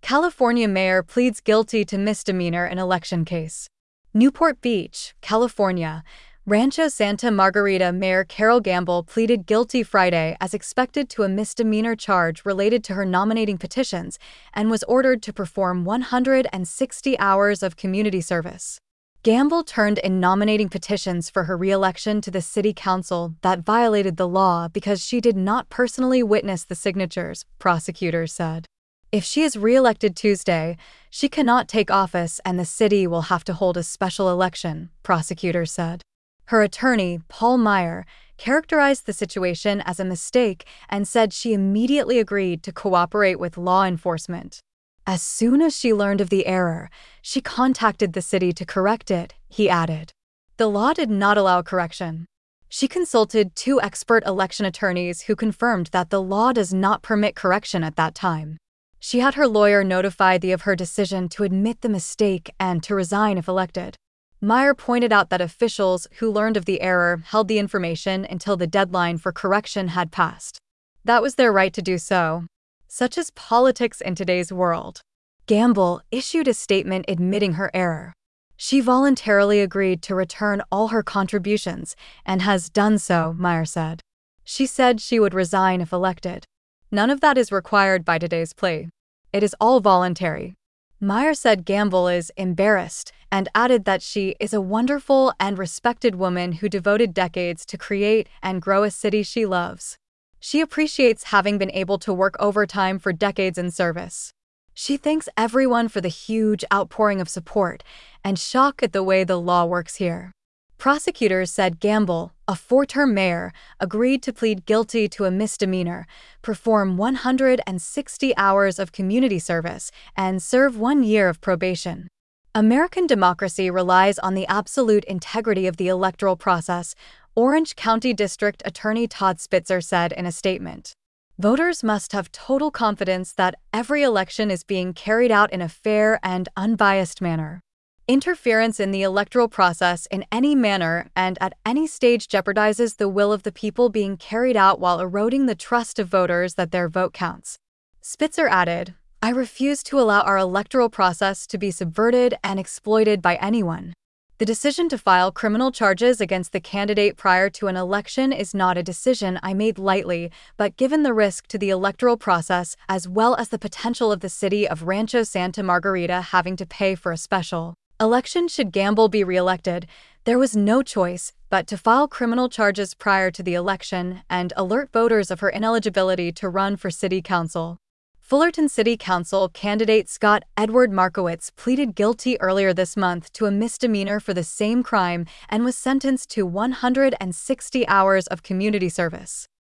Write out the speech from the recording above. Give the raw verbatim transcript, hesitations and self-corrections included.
California mayor pleads guilty to misdemeanor in election case. Newport Beach, California. Rancho Santa Margarita Mayor Carol Gamble pleaded guilty Friday as expected to a misdemeanor charge related to her nominating petitions and was ordered to perform one hundred sixty hours of community service. Gamble turned in nominating petitions for her re-election to the city council that violated the law because she did not personally witness the signatures, prosecutors said. If she is re-elected Tuesday, she cannot take office and the city will have to hold a special election, prosecutors said. Her attorney, Paul Meyer, characterized the situation as a mistake and said she immediately agreed to cooperate with law enforcement. As soon as she learned of the error, she contacted the city to correct it, he added. The law did not allow correction. She consulted two expert election attorneys who confirmed that the law does not permit correction at that time. She had her lawyer notify the of her decision to admit the mistake and to resign if elected. Meyer pointed out that officials who learned of the error held the information until the deadline for correction had passed. That was their right to do so. Such is politics in today's world. Gamble issued a statement admitting her error. She voluntarily agreed to return all her contributions and has done so, Meyer said. She said she would resign if elected. None of that is required by today's plea. It is all voluntary. Meyer said Gamble is embarrassed and added that she is a wonderful and respected woman who devoted decades to create and grow a city she loves. She appreciates having been able to work overtime for decades in service. She thanks everyone for the huge outpouring of support and shock at the way the law works here. Prosecutors said Gamble, a four-term mayor, agreed to plead guilty to a misdemeanor, perform one hundred sixty hours of community service, and serve one year of probation. American democracy relies on the absolute integrity of the electoral process, Orange County District Attorney Todd Spitzer said in a statement. Voters must have total confidence that every election is being carried out in a fair and unbiased manner. Interference in the electoral process in any manner and at any stage jeopardizes the will of the people being carried out while eroding the trust of voters that their vote counts. Spitzer added, I refuse to allow our electoral process to be subverted and exploited by anyone. The decision to file criminal charges against the candidate prior to an election is not a decision I made lightly, but given the risk to the electoral process as well as the potential of the city of Rancho Santa Margarita having to pay for a special election should Gamble be re-elected, there was no choice but to file criminal charges prior to the election and alert voters of her ineligibility to run for city council. Fullerton City Council candidate Scott Edward Markowitz pleaded guilty earlier this month to a misdemeanor for the same crime and was sentenced to one hundred sixty hours of community service.